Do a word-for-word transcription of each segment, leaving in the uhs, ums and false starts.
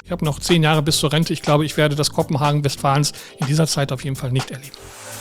Ich habe noch zehn Jahre bis zur Rente. Ich glaube, ich werde das Kopenhagen Westfalens in dieser Zeit auf jeden Fall nicht erleben.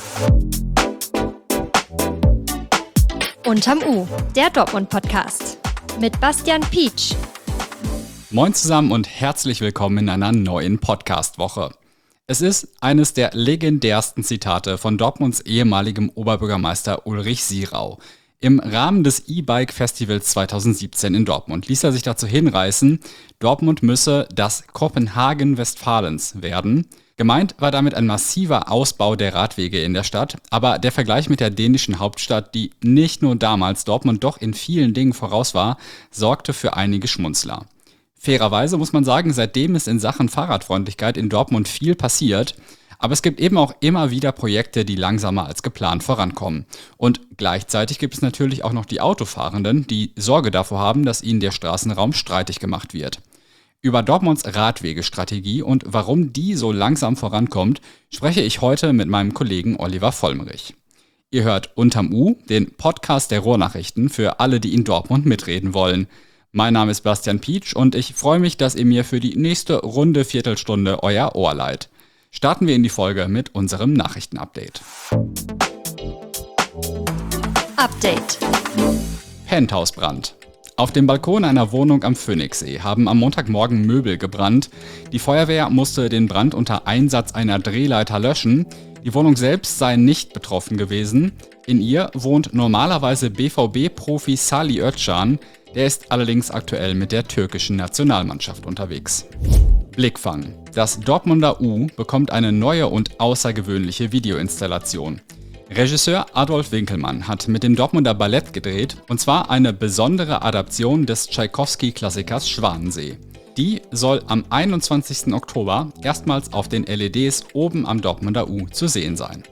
Unterm U, der Dortmund-Podcast mit Bastian Pietsch. Moin zusammen und herzlich willkommen in einer neuen Podcast-Woche. Es ist eines der legendärsten Zitate von Dortmunds ehemaligem Oberbürgermeister Ulrich Sirau. Im Rahmen des E-Bike-Festivals zweitausendsiebzehn in Dortmund ließ er sich dazu hinreißen, Dortmund müsse das Kopenhagen Westfalens werden. Gemeint war damit ein massiver Ausbau der Radwege in der Stadt, aber der Vergleich mit der dänischen Hauptstadt, die nicht nur damals Dortmund doch in vielen Dingen voraus war, sorgte für einige Schmunzler. Fairerweise muss man sagen, seitdem ist in Sachen Fahrradfreundlichkeit in Dortmund viel passiert, aber es gibt eben auch immer wieder Projekte, die langsamer als geplant vorankommen. Und gleichzeitig gibt es natürlich auch noch die Autofahrenden, die Sorge davor haben, dass ihnen der Straßenraum streitig gemacht wird. Über Dortmunds Radwegestrategie und warum die so langsam vorankommt, spreche ich heute mit meinem Kollegen Oliver Vollmerich. Ihr hört Unterm U, den Podcast der Ruhrnachrichten für alle, die in Dortmund mitreden wollen. Mein Name ist Bastian Pietsch und ich freue mich, dass ihr mir für die nächste runde Viertelstunde euer Ohr leiht. Starten wir in die Folge mit unserem Nachrichtenupdate. Update. Penthouse-Brand. Auf dem Balkon einer Wohnung am Phoenixsee haben am Montagmorgen Möbel gebrannt. Die Feuerwehr musste den Brand unter Einsatz einer Drehleiter löschen. Die Wohnung selbst sei nicht betroffen gewesen. In ihr wohnt normalerweise B V B-Profi Salih Özcan. Der ist allerdings aktuell mit der türkischen Nationalmannschaft unterwegs. Blickfang. Das Dortmunder U bekommt eine neue und außergewöhnliche Videoinstallation. Regisseur Adolf Winkelmann hat mit dem Dortmunder Ballett gedreht, und zwar eine besondere Adaption des Tschaikowski-Klassikers Schwanensee. Die soll am einundzwanzigsten Oktober erstmals auf den L E Ds oben am Dortmunder U zu sehen sein.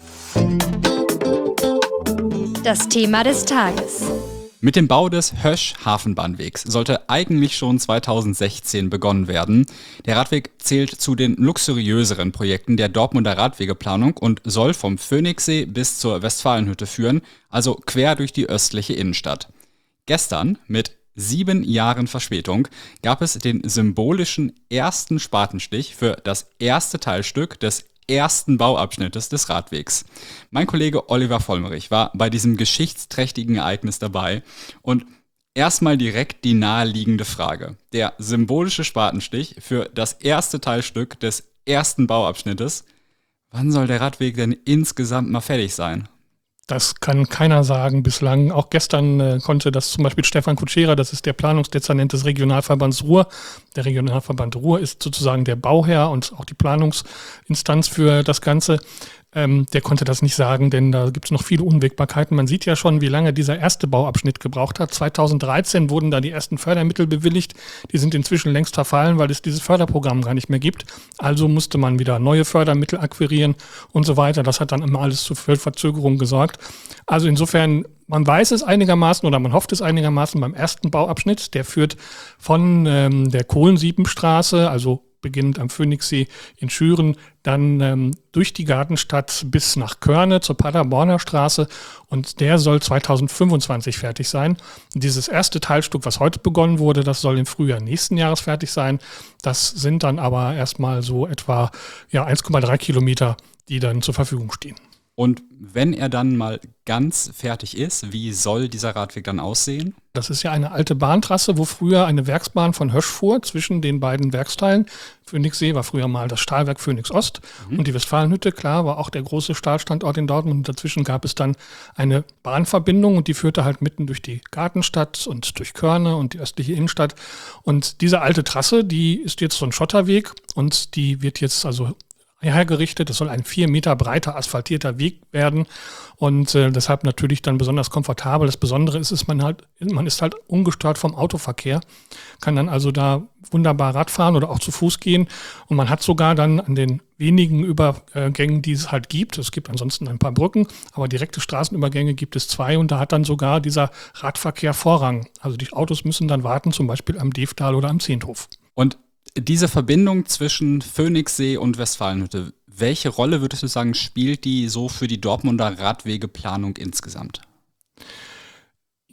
Das Thema des Tages. Mit dem Bau des Hösch-Hafenbahnwegs sollte eigentlich schon zweitausendsechzehn begonnen werden. Der Radweg zählt zu den luxuriöseren Projekten der Dortmunder Radwegeplanung und soll vom Phoenixsee bis zur Westfalenhütte führen, also quer durch die östliche Innenstadt. Gestern, mit sieben Jahren Verspätung, gab es den symbolischen ersten Spatenstich für das erste Teilstück des ersten Bauabschnittes des Radwegs. Mein Kollege Oliver Vollmerich war bei diesem geschichtsträchtigen Ereignis dabei und erstmal direkt die naheliegende Frage. Der symbolische Spatenstich für das erste Teilstück des ersten Bauabschnittes. Wann soll der Radweg denn insgesamt mal fertig sein? Das kann keiner sagen bislang. Auch gestern äh, konnte das zum Beispiel Stefan Kutschera, das ist der Planungsdezernent des Regionalverbands Ruhr. Der Regionalverband Ruhr ist sozusagen der Bauherr und auch die Planungsinstanz für das Ganze. Ähm, der konnte das nicht sagen, denn da gibt es noch viele Unwägbarkeiten. Man sieht ja schon, wie lange dieser erste Bauabschnitt gebraucht hat. zweitausenddreizehn wurden da die ersten Fördermittel bewilligt. Die sind inzwischen längst verfallen, weil es dieses Förderprogramm gar nicht mehr gibt. Also musste man wieder neue Fördermittel akquirieren und so weiter. Das hat dann immer alles zu Verzögerungen gesorgt. Also insofern, man weiß es einigermaßen oder man hofft es einigermaßen beim ersten Bauabschnitt. Der führt von ähm, der Kohlensiebenstraße, also beginnend am Phoenixsee in Schüren, dann ähm, durch die Gartenstadt bis nach Körne zur Paderborner Straße, und der soll zweitausendfünfundzwanzig fertig sein. Dieses erste Teilstück, was heute begonnen wurde, das soll im Frühjahr nächsten Jahres fertig sein. Das sind dann aber erstmal so etwa ja, eins Komma drei Kilometer, die dann zur Verfügung stehen. Und wenn er dann mal ganz fertig ist, wie soll dieser Radweg dann aussehen? Das ist ja eine alte Bahntrasse, wo früher eine Werksbahn von Hösch fuhr zwischen den beiden Werksteilen. Phoenixsee war früher mal das Stahlwerk Phoenix Ost mhm. und die Westfalenhütte, klar, war auch der große Stahlstandort in Dortmund. Und dazwischen gab es dann eine Bahnverbindung und die führte halt mitten durch die Gartenstadt und durch Körne und die östliche Innenstadt. Und diese alte Trasse, die ist jetzt so ein Schotterweg und die wird jetzt also hergerichtet. Es soll ein vier Meter breiter asphaltierter Weg werden und äh, deshalb natürlich dann besonders komfortabel. Das Besondere ist, ist man halt, man ist halt ungestört vom Autoverkehr, kann dann also da wunderbar Rad fahren oder auch zu Fuß gehen, und man hat sogar dann an den wenigen Übergängen, die es halt gibt, es gibt ansonsten ein paar Brücken, aber direkte Straßenübergänge gibt es zwei, und da hat dann sogar dieser Radverkehr Vorrang. Also die Autos müssen dann warten, zum Beispiel am Devdal oder am Zehnthof. Und diese Verbindung zwischen Phoenixsee und Westfalenhütte, welche Rolle würdest du sagen, spielt die so für die Dortmunder Radwegeplanung insgesamt?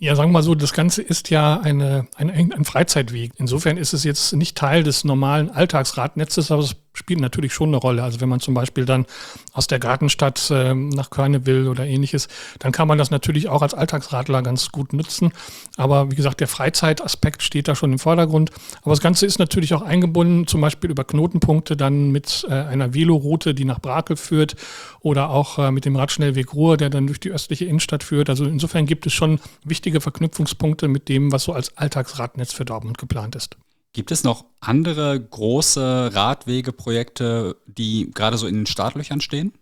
Ja, sagen wir mal so, das Ganze ist ja eine, ein, ein Freizeitweg. Insofern ist es jetzt nicht Teil des normalen Alltagsradnetzes, aber es spielt natürlich schon eine Rolle. Also wenn man zum Beispiel dann aus der Gartenstadt äh, nach Körne will oder ähnliches, dann kann man das natürlich auch als Alltagsradler ganz gut nutzen. Aber wie gesagt, der Freizeitaspekt steht da schon im Vordergrund. Aber das Ganze ist natürlich auch eingebunden, zum Beispiel über Knotenpunkte dann mit äh, einer Veloroute, die nach Brakel führt oder auch äh, mit dem Radschnellweg Ruhr, der dann durch die östliche Innenstadt führt. Also insofern gibt es schon wichtige Verknüpfungspunkte mit dem, was so als Alltagsradnetz für Dortmund geplant ist. Gibt es noch andere große Radwegeprojekte, die gerade so in den Startlöchern stehen?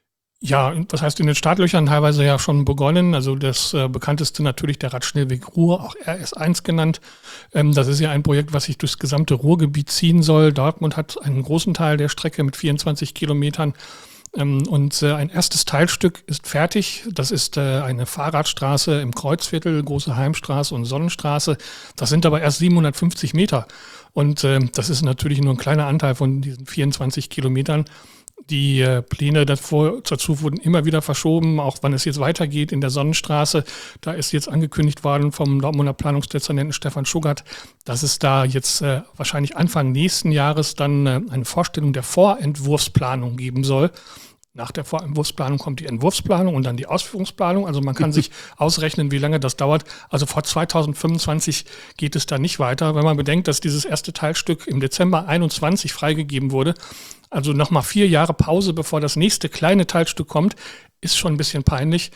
Ja, was heißt in den Startlöchern teilweise ja schon begonnen. Also das äh, bekannteste natürlich der Radschnellweg Ruhr, auch R S eins genannt. Ähm, das ist ja ein Projekt, was sich durchs gesamte Ruhrgebiet ziehen soll. Dortmund hat einen großen Teil der Strecke mit vierundzwanzig Kilometern. Ähm, und äh, ein erstes Teilstück ist fertig. Das ist äh, eine Fahrradstraße im Kreuzviertel, Große Heimstraße und Sonnenstraße. Das sind aber erst siebenhundertfünfzig Meter. Und äh, das ist natürlich nur ein kleiner Anteil von diesen vierundzwanzig Kilometern. Die äh, Pläne davor, dazu wurden immer wieder verschoben, auch wann es jetzt weitergeht in der Sonnenstraße. Da ist jetzt angekündigt worden vom Dortmunder Planungsdezernenten Stefan Schuggart, dass es da jetzt äh, wahrscheinlich Anfang nächsten Jahres dann äh, eine Vorstellung der Vorentwurfsplanung geben soll. Nach der Vorentwurfsplanung kommt die Entwurfsplanung und dann die Ausführungsplanung. Also man kann sich ausrechnen, wie lange das dauert. Also vor zweitausendfünfundzwanzig geht es da nicht weiter. Wenn man bedenkt, dass dieses erste Teilstück im Dezember einundzwanzig freigegeben wurde, also nochmal vier Jahre Pause, bevor das nächste kleine Teilstück kommt, ist schon ein bisschen peinlich.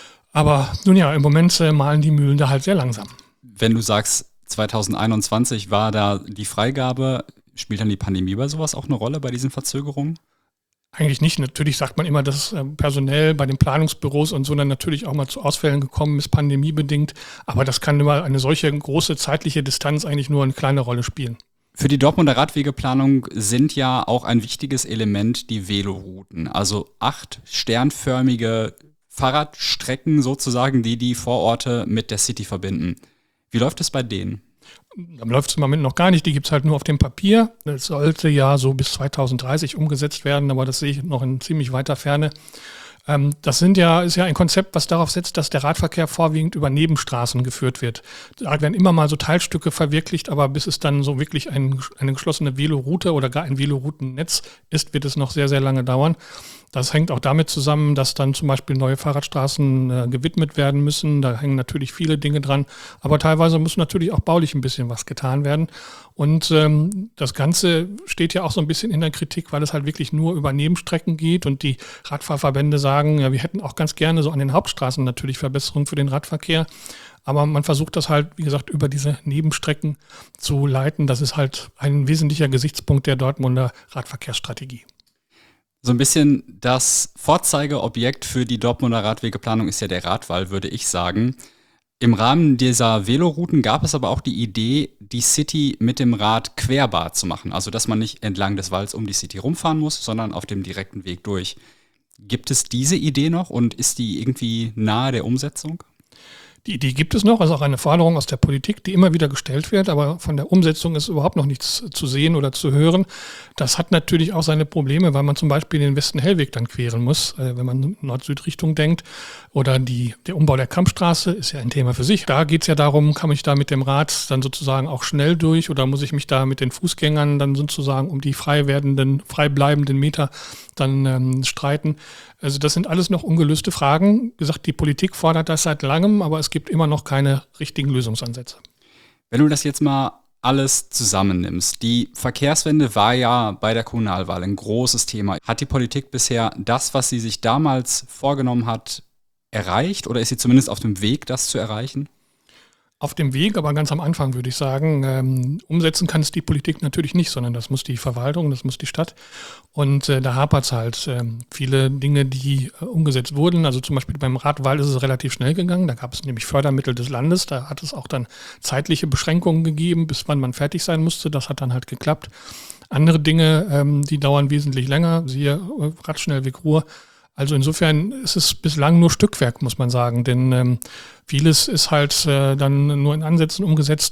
Aber nun ja, im Moment äh, malen die Mühlen da halt sehr langsam. Wenn du sagst, zweitausendeinundzwanzig war da die Freigabe, spielt dann die Pandemie bei sowas auch eine Rolle bei diesen Verzögerungen? Eigentlich nicht. Natürlich sagt man immer, dass äh, personell bei den Planungsbüros und so dann natürlich auch mal zu Ausfällen gekommen ist, pandemiebedingt. Aber das kann immer eine solche große zeitliche Distanz eigentlich nur eine kleine Rolle spielen. Für die Dortmunder Radwegeplanung sind ja auch ein wichtiges Element die Velorouten. Also acht sternförmige Fahrradstrecken sozusagen, die die Vororte mit der City verbinden. Wie läuft es bei denen? Da läuft es im Moment noch gar nicht, die gibt es halt nur auf dem Papier. Das sollte ja so bis zweitausenddreißig umgesetzt werden, aber das sehe ich noch in ziemlich weiter Ferne. Ähm, das sind ja, ist ja ein Konzept, was darauf setzt, dass der Radverkehr vorwiegend über Nebenstraßen geführt wird. Da werden immer mal so Teilstücke verwirklicht, aber bis es dann so wirklich ein, eine geschlossene Veloroute oder gar ein Veloroutennetz ist, wird es noch sehr, sehr lange dauern. Das hängt auch damit zusammen, dass dann zum Beispiel neue Fahrradstraßen äh, gewidmet werden müssen. Da hängen natürlich viele Dinge dran. Aber teilweise muss natürlich auch baulich ein bisschen was getan werden. Und ähm, das Ganze steht ja auch so ein bisschen in der Kritik, weil es halt wirklich nur über Nebenstrecken geht. Und die Radfahrverbände sagen, ja, wir hätten auch ganz gerne so an den Hauptstraßen natürlich Verbesserungen für den Radverkehr. Aber man versucht das halt, wie gesagt, über diese Nebenstrecken zu leiten. Das ist halt ein wesentlicher Gesichtspunkt der Dortmunder Radverkehrsstrategie. So ein bisschen das Vorzeigeobjekt für die Dortmunder Radwegeplanung ist ja der Radwall, würde ich sagen. Im Rahmen dieser Velorouten gab es aber auch die Idee, die City mit dem Rad querbar zu machen. Also, dass man nicht entlang des Walls um die City rumfahren muss, sondern auf dem direkten Weg durch. Gibt es diese Idee noch und ist die irgendwie nahe der Umsetzung? Die Idee gibt es noch, also auch eine Forderung aus der Politik, die immer wieder gestellt wird, aber von der Umsetzung ist überhaupt noch nichts zu sehen oder zu hören. Das hat natürlich auch seine Probleme, weil man zum Beispiel den Westen-Hellweg dann queren muss, äh, wenn man Nord-Süd-Richtung denkt. Oder die, der Umbau der Kampfstraße ist ja ein Thema für sich. Da geht es ja darum, kann ich da mit dem Rad dann sozusagen auch schnell durch oder muss ich mich da mit den Fußgängern dann sozusagen um die frei werdenden, frei bleibenden Meter dann ähm, streiten. Also das sind alles noch ungelöste Fragen. Wie gesagt, die Politik fordert das seit langem, aber es gibt immer noch keine richtigen Lösungsansätze. Wenn du das jetzt mal alles zusammennimmst, die Verkehrswende war ja bei der Kommunalwahl ein großes Thema. Hat die Politik bisher das, was sie sich damals vorgenommen hat, erreicht oder ist sie zumindest auf dem Weg, das zu erreichen? Auf dem Weg, aber ganz am Anfang würde ich sagen, ähm, umsetzen kann es die Politik natürlich nicht, sondern das muss die Verwaltung, das muss die Stadt. Und äh, da hapert es halt ähm, viele Dinge, die äh, umgesetzt wurden. Also zum Beispiel beim Radwall ist es relativ schnell gegangen. Da gab es nämlich Fördermittel des Landes. Da hat es auch dann zeitliche Beschränkungen gegeben, bis wann man fertig sein musste. Das hat dann halt geklappt. Andere Dinge, ähm, die dauern wesentlich länger. Siehe äh, Radschnellweg Ruhr. Also insofern ist es bislang nur Stückwerk, muss man sagen, denn ähm, vieles ist halt äh, dann nur in Ansätzen umgesetzt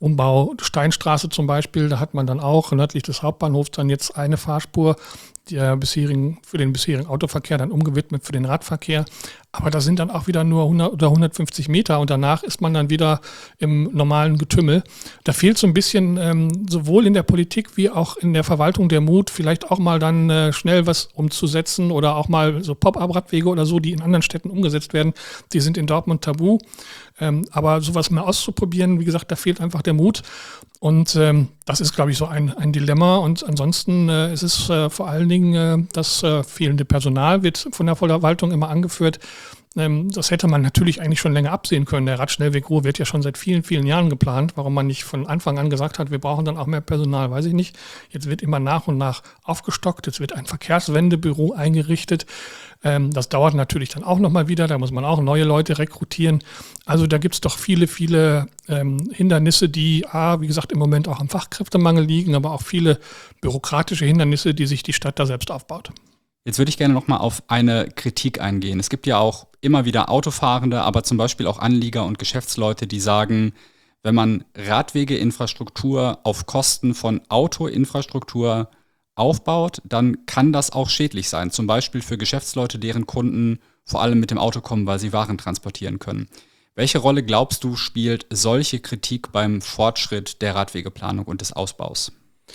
Umbau Steinstraße zum Beispiel, da hat man dann auch nördlich des Hauptbahnhofs dann jetzt eine Fahrspur, der bisherigen, für den bisherigen Autoverkehr dann umgewidmet für den Radverkehr. Aber da sind dann auch wieder nur hundert oder hundertfünfzig Meter und danach ist man dann wieder im normalen Getümmel. Da fehlt so ein bisschen ähm, sowohl in der Politik wie auch in der Verwaltung der Mut, vielleicht auch mal dann äh, schnell was umzusetzen oder auch mal so Pop-up-Radwege oder so, die in anderen Städten umgesetzt werden. Die sind in Dortmund tabu. Ähm, aber sowas mal auszuprobieren, wie gesagt, da fehlt einfach der Mut. Und ähm, das ist, glaube ich, so ein, ein Dilemma. Und ansonsten äh, ist es äh, vor allen Dingen äh, das äh, fehlende Personal, wird von der Verwaltung immer angeführt. Ähm, das hätte man natürlich eigentlich schon länger absehen können. Der Radschnellweg Ruhr wird ja schon seit vielen, vielen Jahren geplant. Warum man nicht von Anfang an gesagt hat, wir brauchen dann auch mehr Personal, weiß ich nicht. Jetzt wird immer nach und nach aufgestockt. Jetzt wird ein Verkehrswendebüro eingerichtet. Ähm, das dauert natürlich dann auch nochmal wieder. Da muss man auch neue Leute rekrutieren. Also da gibt es doch viele, viele ähm, Hindernisse, die, A, wie gesagt, im Moment auch am Fachkräftemangel liegen, aber auch viele bürokratische Hindernisse, die sich die Stadt da selbst aufbaut. Jetzt würde ich gerne nochmal auf eine Kritik eingehen. Es gibt ja auch immer wieder Autofahrende, aber zum Beispiel auch Anlieger und Geschäftsleute, die sagen, wenn man Radwegeinfrastruktur auf Kosten von Autoinfrastruktur aufbaut, dann kann das auch schädlich sein. Zum Beispiel für Geschäftsleute, deren Kunden vor allem mit dem Auto kommen, weil sie Waren transportieren können. Welche Rolle, glaubst du, spielt solche Kritik beim Fortschritt der Radwegeplanung und des Ausbaus?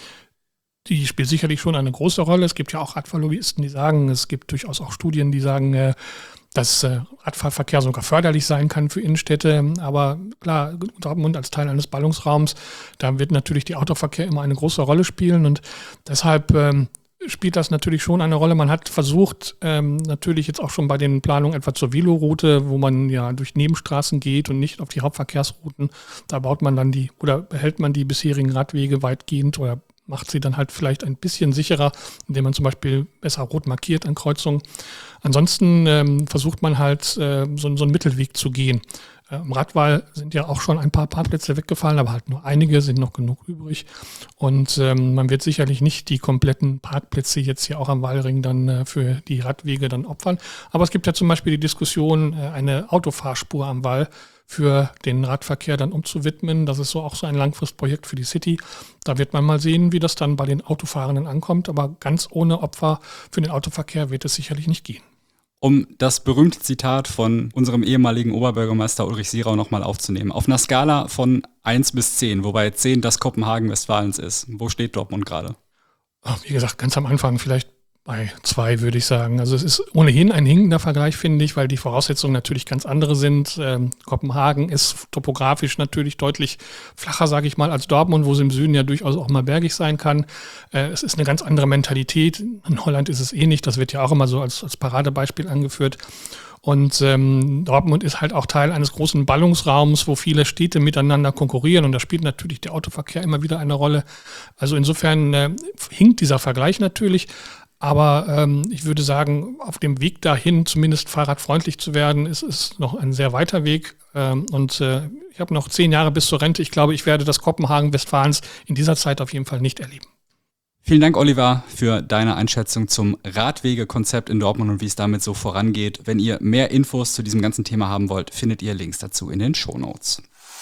Die spielt sicherlich schon eine große Rolle. Es gibt ja auch Radfahrlobbyisten, die sagen, es gibt durchaus auch Studien, die sagen, dass Radfahrverkehr sogar förderlich sein kann für Innenstädte. Aber klar, Dortmund als Teil eines Ballungsraums, da wird natürlich der Autoverkehr immer eine große Rolle spielen. Und deshalb ähm, spielt das natürlich schon eine Rolle. Man hat versucht, ähm, natürlich jetzt auch schon bei den Planungen etwa zur Veloroute, wo man ja durch Nebenstraßen geht und nicht auf die Hauptverkehrsrouten, da baut man dann die oder behält man die bisherigen Radwege weitgehend oder macht sie dann halt vielleicht ein bisschen sicherer, indem man zum Beispiel besser rot markiert an Kreuzungen. Ansonsten ähm, versucht man halt äh, so, so einen Mittelweg zu gehen. Äh, Im Radwall sind ja auch schon ein paar Parkplätze weggefallen, aber halt nur einige, sind noch genug übrig. Und ähm, man wird sicherlich nicht die kompletten Parkplätze jetzt hier auch am Wallring dann äh, für die Radwege dann opfern. Aber es gibt ja zum Beispiel die Diskussion, äh, eine Autofahrspur am Wall für den Radverkehr dann umzuwidmen. Das ist so auch so ein Langfristprojekt für die City. Da wird man mal sehen, wie das dann bei den Autofahrenden ankommt. Aber ganz ohne Opfer für den Autoverkehr wird es sicherlich nicht gehen. Um das berühmte Zitat von unserem ehemaligen Oberbürgermeister Ulrich Sirau nochmal aufzunehmen. Auf einer Skala von eins bis zehn, wobei zehn das Kopenhagen Westfalens ist. Wo steht Dortmund gerade? Wie gesagt, ganz am Anfang vielleicht bei zwei, würde ich sagen. Also es ist ohnehin ein hinkender Vergleich, finde ich, weil die Voraussetzungen natürlich ganz andere sind. Ähm, Kopenhagen ist topografisch natürlich deutlich flacher, sage ich mal, als Dortmund, wo es im Süden ja durchaus auch mal bergig sein kann. Äh, es ist eine ganz andere Mentalität. In Holland ist es eh nicht. Das wird ja auch immer so als, als Paradebeispiel angeführt. Und ähm, Dortmund ist halt auch Teil eines großen Ballungsraums, wo viele Städte miteinander konkurrieren. Und da spielt natürlich der Autoverkehr immer wieder eine Rolle. Also insofern äh, hinkt dieser Vergleich natürlich. Aber ähm, ich würde sagen, auf dem Weg dahin, zumindest fahrradfreundlich zu werden, ist es noch ein sehr weiter Weg. Ähm, und äh, ich habe noch zehn Jahre bis zur Rente. Ich glaube, ich werde das Kopenhagen Westfalens in dieser Zeit auf jeden Fall nicht erleben. Vielen Dank, Oliver, für deine Einschätzung zum Radwegekonzept in Dortmund und wie es damit so vorangeht. Wenn ihr mehr Infos zu diesem ganzen Thema haben wollt, findet ihr Links dazu in den Shownotes.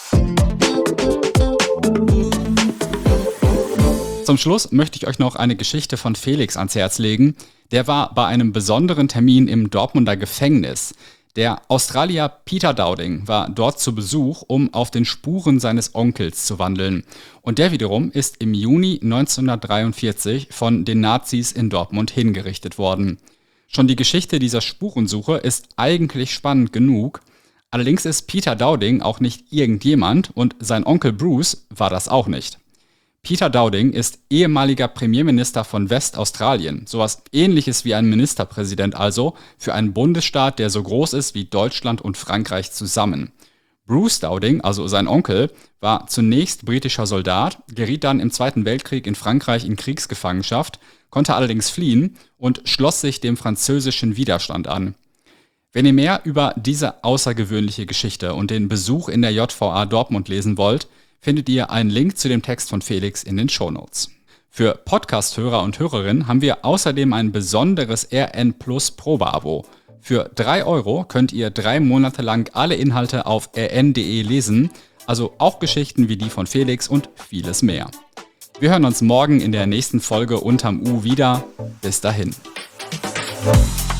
Zum Schluss möchte ich euch noch eine Geschichte von Felix ans Herz legen. Der war bei einem besonderen Termin im Dortmunder Gefängnis. Der Australier Peter Dowding war dort zu Besuch, um auf den Spuren seines Onkels zu wandeln. Und der wiederum ist im Juni neunzehnhundertdreiundvierzig von den Nazis in Dortmund hingerichtet worden. Schon die Geschichte dieser Spurensuche ist eigentlich spannend genug. Allerdings ist Peter Dowding auch nicht irgendjemand und sein Onkel Bruce war das auch nicht. Peter Dowding ist ehemaliger Premierminister von Westaustralien, sowas ähnliches wie ein Ministerpräsident also, für einen Bundesstaat, der so groß ist wie Deutschland und Frankreich zusammen. Bruce Dowding, also sein Onkel, war zunächst britischer Soldat, geriet dann im Zweiten Weltkrieg in Frankreich in Kriegsgefangenschaft, konnte allerdings fliehen und schloss sich dem französischen Widerstand an. Wenn ihr mehr über diese außergewöhnliche Geschichte und den Besuch in der J V A Dortmund lesen wollt, findet ihr einen Link zu dem Text von Felix in den Shownotes. Für Podcast-Hörer und Hörerinnen haben wir außerdem ein besonderes R N Plus Probeabo. Für drei Euro könnt ihr drei Monate lang alle Inhalte auf r n punkt d e lesen, Also auch Geschichten wie die von Felix und vieles mehr. Wir hören uns morgen in der nächsten Folge Unterm U wieder. Bis dahin.